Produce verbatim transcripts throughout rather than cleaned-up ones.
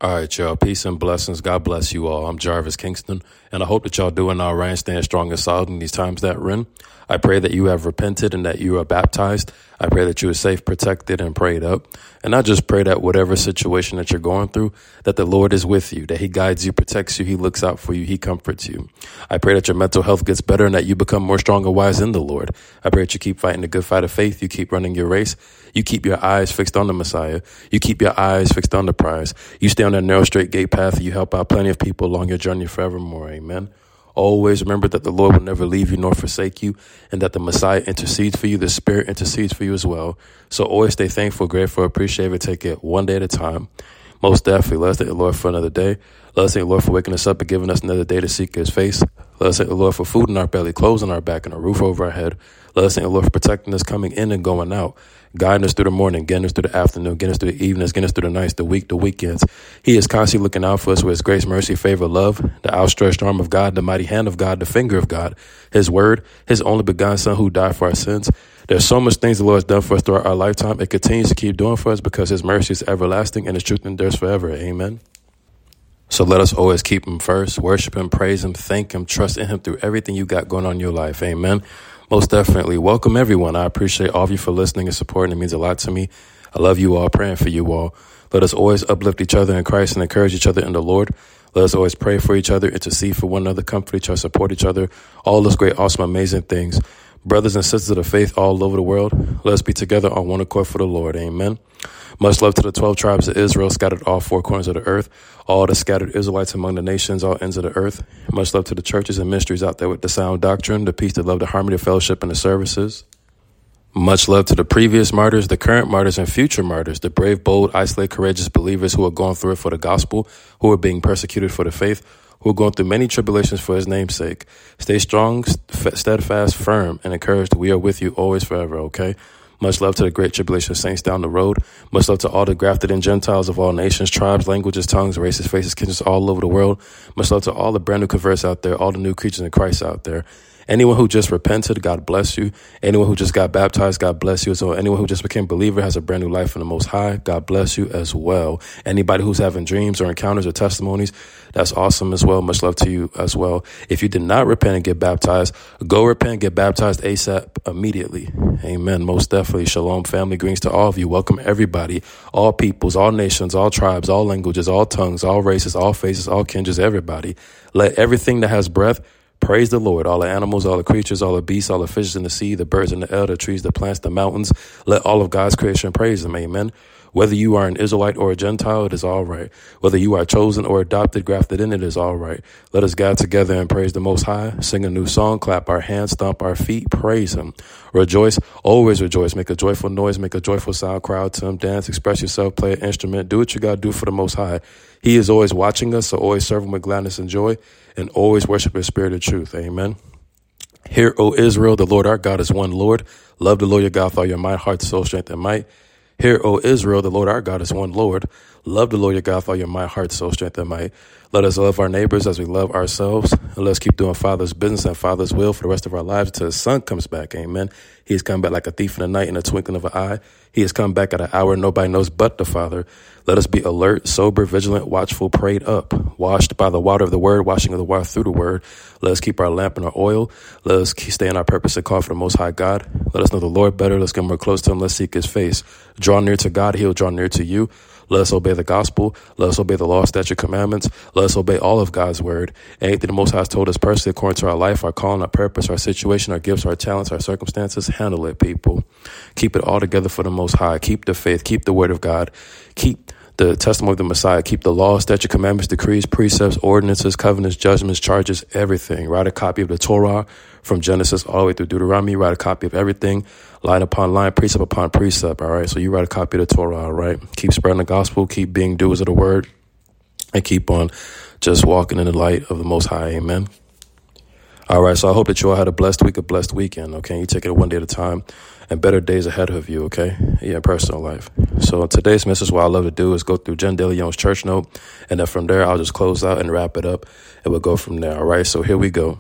All right, y'all. Peace and blessings. God bless you all. I'm Jarvis Kingston, and I hope that y'all doing all right and staying strong and solid in these times that we're in. I pray that you have repented and that you are baptized. I pray that you are safe, protected, and prayed up. And I just pray that whatever situation that you're going through, that the Lord is with you, that he guides you, protects you, he looks out for you, he comforts you. I pray that your mental health gets better and that you become more strong and wise in the Lord. I pray that you keep fighting the good fight of faith. You keep running your race. You keep your eyes fixed on the Messiah. You keep your eyes fixed on the prize. You stay on that narrow, straight gate path. You help out plenty of people along your journey forevermore. Amen. Always remember that the Lord will never leave you nor forsake you, and that the Messiah intercedes for you. The Spirit intercedes for you as well. So always stay thankful, grateful, appreciative, take it one day at a time. Most definitely, let us thank the Lord for another day. Let us thank the Lord for waking us up and giving us another day to seek his face. Let us thank the Lord for food in our belly, clothes on our back, and a roof over our head. Let us thank the Lord for protecting us coming in and going out, guiding us through the morning, getting us through the afternoon, getting us through the evenings, getting us through the nights, the week, the weekends. He is constantly looking out for us with his grace, mercy, favor, love, the outstretched arm of God, the mighty hand of God, the finger of God, his word, his only begotten son who died for our sins. There's so much things the Lord has done for us throughout our lifetime. It continues to keep doing for us because his mercy is everlasting and his truth endures forever. Amen. So let us always keep him first, worship him, praise him, thank him, trust in him through everything you got going on in your life. Amen. Most definitely. Welcome, everyone. I appreciate all of you for listening and supporting. It means a lot to me. I love you all, praying for you all. Let us always uplift each other in Christ and encourage each other in the Lord. Let us always pray for each other, intercede for one another, comfort each other, support each other. All those great, awesome, amazing things. Brothers and sisters of the faith all over the world, let us be together on one accord for the Lord. Amen. Much love to the twelve tribes of Israel scattered all four corners of the earth, all the scattered Israelites among the nations, all ends of the earth. Much love to the churches and ministries out there with the sound doctrine, the peace, the love, the harmony, the fellowship, and the services. Much love to the previous martyrs, the current martyrs, and future martyrs, the brave, bold, isolated, courageous believers who are going through it for the gospel, who are being persecuted for the faith, who are going through many tribulations for his name's sake. Stay strong, steadfast, firm, and encouraged. We are with you always, forever, okay? Much love to the great tribulation saints down the road. Much love to all the grafted in Gentiles of all nations, tribes, languages, tongues, races, faces, kindreds, all over the world. Much love to all the brand new converts out there, all the new creatures in Christ out there. Anyone who just repented, God bless you. Anyone who just got baptized, God bless you as well. Anyone who just became a believer has a brand new life in the Most High, God bless you as well. Anybody who's having dreams or encounters or testimonies, that's awesome as well. Much love to you as well. If you did not repent and get baptized, go repent and get baptized ASAP immediately. Amen. Most definitely. Shalom, family. Greetings to all of you. Welcome everybody, all peoples, all nations, all tribes, all languages, all tongues, all races, all faces, all kindreds, everybody. Let everything that has breath praise the Lord. All the animals, all the creatures, all the beasts, all the fishes in the sea, the birds in the air, the trees, the plants, the mountains. Let all of God's creation praise him. Amen. Whether you are an Israelite or a Gentile, it is all right. Whether you are chosen or adopted, grafted in, it is all right. Let us gather together and praise the Most High, sing a new song, clap our hands, stomp our feet, praise him. Rejoice, always rejoice. Make a joyful noise, make a joyful sound, cry out to him, dance, express yourself, play an instrument, do what you got to do for the Most High. He is always watching us, so always serve him with gladness and joy, and always worship in spirit and truth. Amen. Hear, O Israel, the Lord our God is one Lord. Love the Lord your God with all your mind, heart, soul, strength, and might. Hear, O Israel, the Lord our God is one Lord. Love the Lord your God with all your mind, heart, soul, strength, and might. Let us love our neighbors as we love ourselves. And let's keep doing Father's business and Father's will for the rest of our lives until his son comes back. Amen. He has come back like a thief in the night in a twinkling of an eye. He has come back at an hour nobody knows but the Father. Let us be alert, sober, vigilant, watchful, prayed up, washed by the water of the word, washing of the water through the word. Let us keep our lamp and our oil. Let us stay in our purpose and call for the Most High God. Let us know the Lord better. Let's get more close to him. Let's seek his face. Draw near to God. He'll draw near to you. Let us obey the gospel. Let us obey the law, statute, commandments. Let us obey all of God's word. Anything the Most High has told us personally, according to our life, our calling, our purpose, our situation, our gifts, our talents, our circumstances, handle it, people. Keep it all together for the Most High. Keep the faith. Keep the word of God. Keep the testimony of the Messiah. Keep the law, statute, commandments, decrees, precepts, ordinances, covenants, judgments, charges, everything. Write a copy of the Torah from Genesis all the way through Deuteronomy. Write a copy of everything, line upon line, precept upon precept. All right. So you write a copy of the Torah. All right. Keep spreading the gospel. Keep being doers of the word, and keep on just walking in the light of the Most High. Amen. All right. So I hope that you all had a blessed week, a blessed weekend. Okay. You take it one day at a time, and better days ahead of you. Okay. Yeah. Personal life. So today's message, what I love to do is go through Jen De Leon's church note. And then from there, I'll just close out and wrap it up, and we'll go from there. All right. So here we go.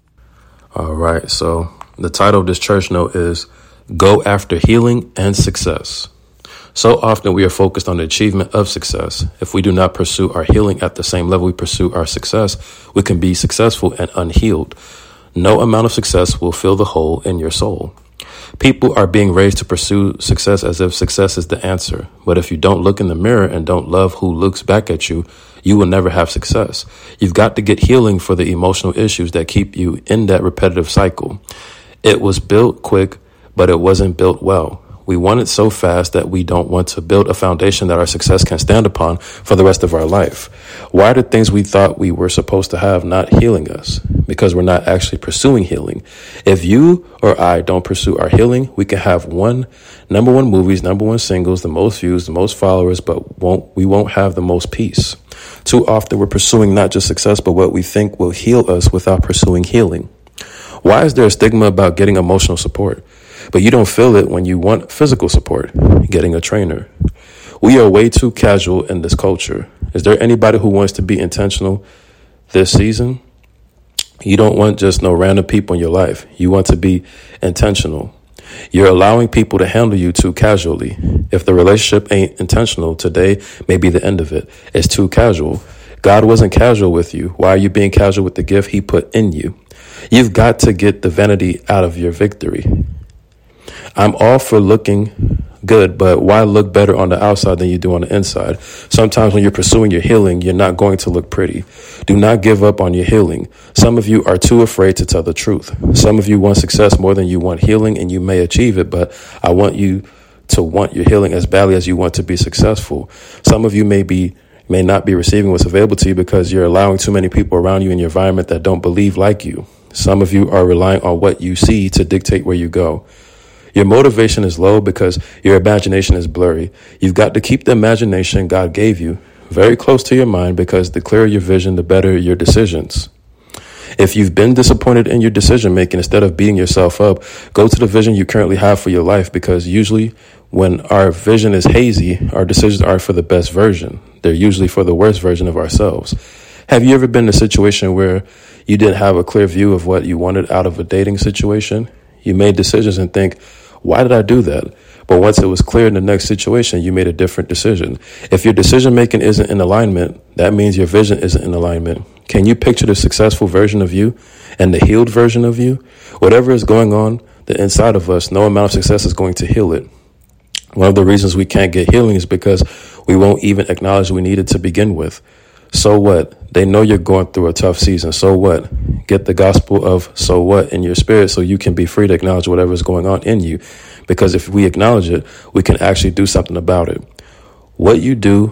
All right. So the title of this church note is Go After Healing and Success. So often we are focused on the achievement of success. If we do not pursue our healing at the same level we pursue our success, we can be successful and unhealed. No amount of success will fill the hole in your soul. People are being raised to pursue success as if success is the answer. But if you don't look in the mirror and don't love who looks back at you, you will never have success. You've got to get healing for the emotional issues that keep you in that repetitive cycle. It was built quick, but it wasn't built well. We want it so fast that we don't want to build a foundation that our success can stand upon for the rest of our life. Why are the things we thought we were supposed to have not healing us? Because we're not actually pursuing healing. If you or I don't pursue our healing, we can have one number one movies, number one singles, the most views, the most followers, but won't we won't have the most peace. Too often we're pursuing not just success, but what we think will heal us without pursuing healing. Why is there a stigma about getting emotional support? But you don't feel it when you want physical support, getting a trainer. We are way too casual in this culture. Is there anybody who wants to be intentional this season? You don't want just no random people in your life. You want to be intentional. You're allowing people to handle you too casually. If the relationship ain't intentional, today may be the end of it. It's too casual. God wasn't casual with you. Why are you being casual with the gift he put in you? You've got to get the vanity out of your victory. I'm all for looking good, but why look better on the outside than you do on the inside? Sometimes when you're pursuing your healing, you're not going to look pretty. Do not give up on your healing. Some of you are too afraid to tell the truth. Some of you want success more than you want healing, and you may achieve it, but I want you to want your healing as badly as you want to be successful. Some of you may be may not be receiving what's available to you because you're allowing too many people around you in your environment that don't believe like you. Some of you are relying on what you see to dictate where you go. Your motivation is low because your imagination is blurry. You've got to keep the imagination God gave you very close to your mind, because the clearer your vision, the better your decisions. If you've been disappointed in your decision making, instead of beating yourself up, go to the vision you currently have for your life, because usually when our vision is hazy, our decisions aren't for the best version. They're usually for the worst version of ourselves. Have you ever been in a situation where you didn't have a clear view of what you wanted out of a dating situation? You made decisions and think, why did I do that? But once it was clear in the next situation, you made a different decision. If your decision making isn't in alignment, that means your vision isn't in alignment. Can you picture the successful version of you and the healed version of you? Whatever is going on the inside of us, no amount of success is going to heal it. One of the reasons we can't get healing is because we won't even acknowledge we need it to begin with. So what? They know you're going through a tough season. So what? Get the gospel of so what in your spirit so you can be free to acknowledge whatever is going on in you. Because if we acknowledge it, we can actually do something about it. What you do,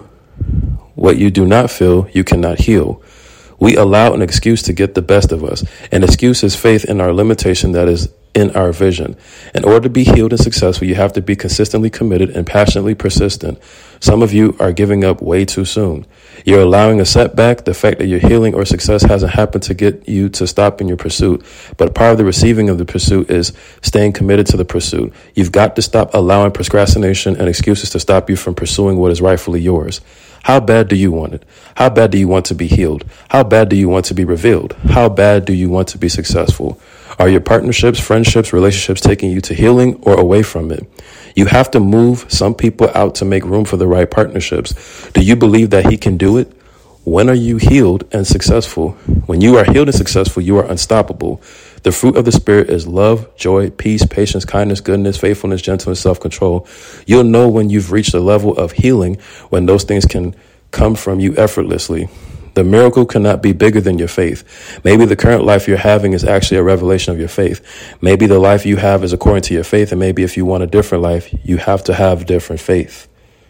what you do not feel, you cannot heal. We allow an excuse to get the best of us. An excuse is faith in our limitation that is in our vision. In order to be healed and successful, you have to be consistently committed and passionately persistent. Some of you are giving up way too soon. You're allowing a setback, the fact that your healing or success hasn't happened, to get you to stop in your pursuit. But part of the receiving of the pursuit is staying committed to the pursuit. You've got to stop allowing procrastination and excuses to stop you from pursuing what is rightfully yours. How bad do you want it? How bad do you want to be healed? How bad do you want to be revealed? How bad do you want to be successful? Are your partnerships, friendships, relationships taking you to healing or away from it? You have to move some people out to make room for the right partnerships. Do you believe that he can do it? When are you healed and successful? When you are healed and successful, you are unstoppable. The fruit of the Spirit is love, joy, peace, patience, kindness, goodness, faithfulness, gentleness, self-control. You'll know when you've reached a level of healing when those things can come from you effortlessly. The miracle cannot be bigger than your faith. Maybe the current life you're having is actually a revelation of your faith. Maybe the life you have is according to your faith, and maybe if you want a different life, you have to have different faith.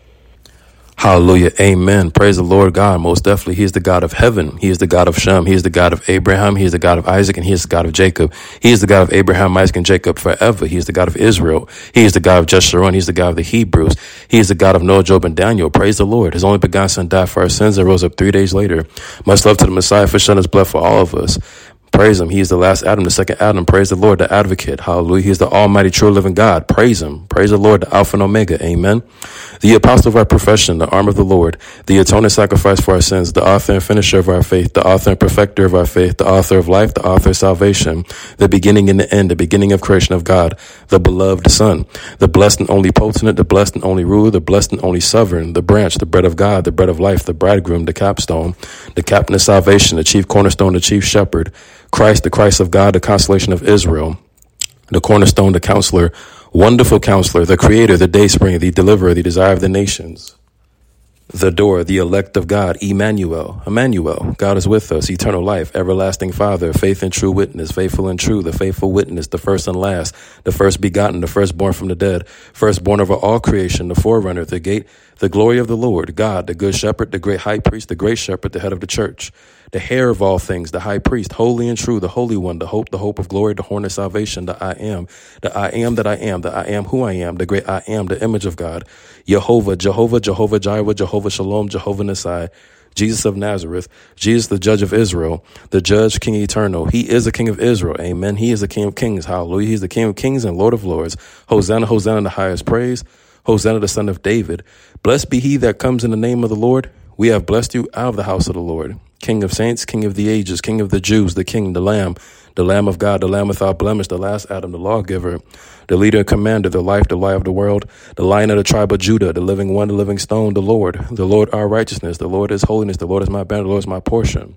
Hallelujah. Amen. Praise the Lord God. Most definitely, he is the God of heaven. He is the God of Shem. He is the God of Abraham. He is the God of Isaac, and he is the God of Jacob. He is the God of Abraham, Isaac, and Jacob forever. He is the God of Israel. He is the God of Jeshurun. He is the God of the Hebrews. He is the God of Noah, Job, and Daniel. Praise the Lord. His only begotten Son died for our sins and rose up three days later. Much love to the Messiah for shedding his blood for all of us. Praise him. He is the last Adam, the second Adam. Praise the Lord, the advocate. Hallelujah. He is the almighty, true, living God. Praise him. Praise the Lord, the Alpha and Omega. Amen. The apostle of our profession, the arm of the Lord, the atoning sacrifice for our sins, the author and finisher of our faith, the author and perfecter of our faith, the author of life, the author of salvation, the beginning and the end, the beginning of creation of God, the beloved Son, the blessed and only potent, the blessed and only ruler, the blessed and only sovereign, the branch, the bread of God, the bread of life, the bridegroom, the capstone, the captain of salvation, the chief cornerstone, the chief shepherd, Christ, the Christ of God, the consolation of Israel, the cornerstone, the counselor, wonderful counselor, the creator, the dayspring, the deliverer, the desire of the nations, the door, the elect of God, Emmanuel, Emmanuel, God is with us, eternal life, everlasting Father, faith and true witness, faithful and true, the faithful witness, the first and last, the first begotten, the firstborn from the dead, firstborn over all creation, the forerunner, the gate, the glory of the Lord, God, the good shepherd, the great high priest, the great shepherd, the head of the church, the heir of all things, the high priest, holy and true, the holy one, the hope, the hope of glory, the horn of salvation, the I am, the I am that I am, the I am who I am, the great I am, the image of God, Jehovah, Jehovah, Jehovah Jireh, Jehovah Shalom, Jehovah Nisai, Jesus of Nazareth, Jesus, the judge of Israel, the judge, King eternal. He is the King of Israel. Amen. He is the King of kings. Hallelujah. He's the King of kings and Lord of lords. Hosanna, Hosanna, the highest praise. Hosanna, the son of David. Blessed be he that comes in the name of the Lord. We have blessed you out of the house of the Lord. King of saints, King of the ages, King of the Jews, the King, the Lamb, the Lamb of God, the Lamb without blemish, the last Adam, the lawgiver, the leader and commander, the life, the light of the world, the Lion of the tribe of Judah, the living one, the living stone, the Lord, the Lord our righteousness, the Lord is holiness, the Lord is my banner, the Lord is my portion.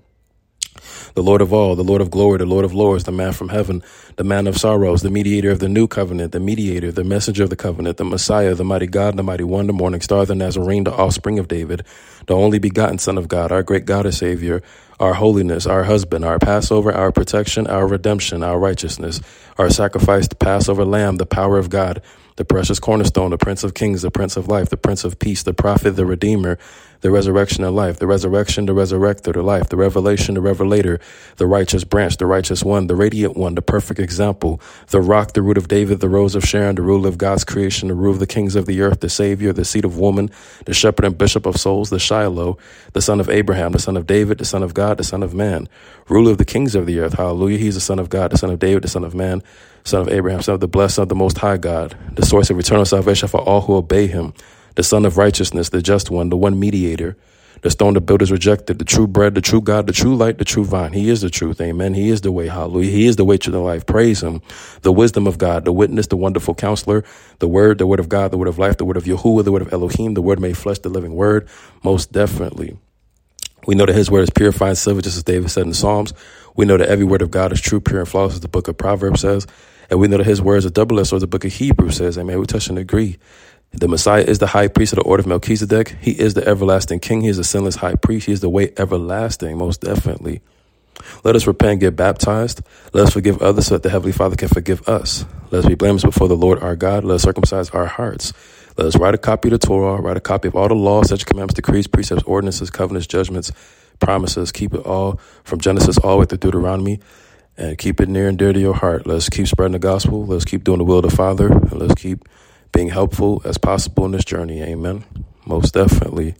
The Lord of all, the Lord of glory, the Lord of lords, the man from heaven, the man of sorrows, the mediator of the new covenant, the mediator, the messenger of the covenant, the Messiah, the mighty God, the mighty one, the morning star, the Nazarene, the offspring of David, the only begotten Son of God, our great God and Savior, our holiness, our husband, our Passover, our protection, our redemption, our righteousness, our sacrificed Passover lamb, the power of God, the precious cornerstone, the Prince of Kings, the Prince of Life, the Prince of Peace, the Prophet, the Redeemer, the resurrection and life, the resurrection, the resurrector, the life, the revelation, the revelator, the righteous branch, the righteous one, the radiant one, the perfect example, the rock, the root of David, the rose of Sharon, the ruler of God's creation, the rule of the kings of the earth, the Savior, the seed of woman, the shepherd and bishop of souls, the Shiloh, the son of Abraham, the son of David, the son of God, the son of man, ruler of the kings of the earth. Hallelujah. He's the son of God, the son of David, the son of man, son of Abraham, son of the blessed, son of the most high God, the source of eternal salvation for all who obey him, the son of righteousness, the just one, the one mediator, the stone the builders rejected, the true bread, the true God, the true light, the true vine. He is the truth. Amen. He is the way. Hallelujah. He is the way to the life. Praise him. The wisdom of God, the witness, the wonderful counselor, the word, the word of God, the word of life, the word of Yahuwah, the word of Elohim, the word made flesh, the living word. Most definitely. We know that his word is purified silver, just as David said in the Psalms. We know that every word of God is true, pure, and flawless, as the book of Proverbs says. And we know that his word is a double-edged sword, as the book of Hebrews says. Amen. We touch and agree. The Messiah is the high priest of the order of Melchizedek. He is the everlasting king. He is the sinless high priest. He is the way everlasting, most definitely. Let us repent and get baptized. Let us forgive others so that the Heavenly Father can forgive us. Let us be blameless before the Lord our God. Let us circumcise our hearts. Let us write a copy of the Torah, write a copy of all the laws, such commandments, decrees, precepts, ordinances, covenants, judgments, promises. Keep it all from Genesis all the way to Deuteronomy. And keep it near and dear to your heart. Let's keep spreading the gospel. Let's keep doing the will of the Father. And let's keep being helpful as possible in this journey. Amen. Most definitely.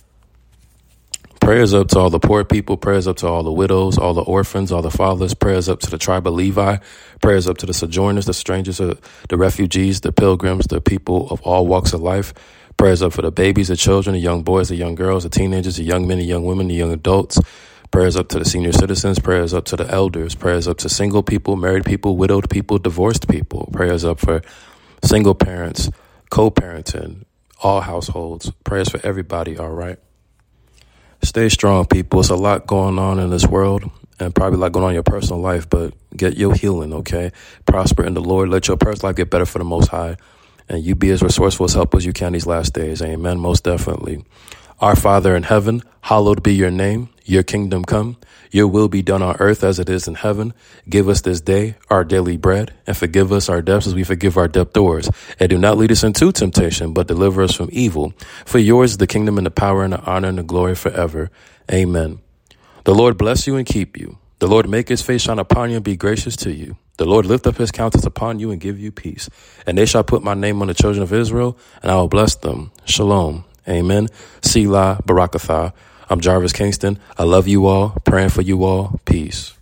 Prayers up to all the poor people. Prayers up to all the widows, all the orphans, all the fatherless. Prayers up to the tribe of Levi. Prayers up to the sojourners, the strangers, the refugees, the pilgrims, the people of all walks of life. Prayers up for the babies, the children, the young boys, the young girls, the teenagers, the young men, the young women, the young adults. Prayers up to the senior citizens. Prayers up to the elders. Prayers up to single people, married people, widowed people, divorced people. Prayers up for single parents, co-parenting, all households. Prayers for everybody, all right? Stay strong, people. It's a lot going on in this world and probably a lot going on in your personal life, but get your healing, okay? Prosper in the Lord. Let your personal life get better for the Most High, and you be as resourceful as helpful as you can these last days. Amen, most definitely. Our Father in heaven, hallowed be your name. Your kingdom come. Your will be done on earth as it is in heaven. Give us this day our daily bread, and forgive us our debts as we forgive our debtors. And do not lead us into temptation, but deliver us from evil. For yours is the kingdom and the power and the honor and the glory forever. Amen. The Lord bless you and keep you. The Lord make his face shine upon you and be gracious to you. The Lord lift up his countenance upon you and give you peace. And they shall put my name on the children of Israel, and I will bless them. Shalom. Amen. Selah Barakatha. I'm Jarvis Kingston. I love you all. Praying for you all. Peace.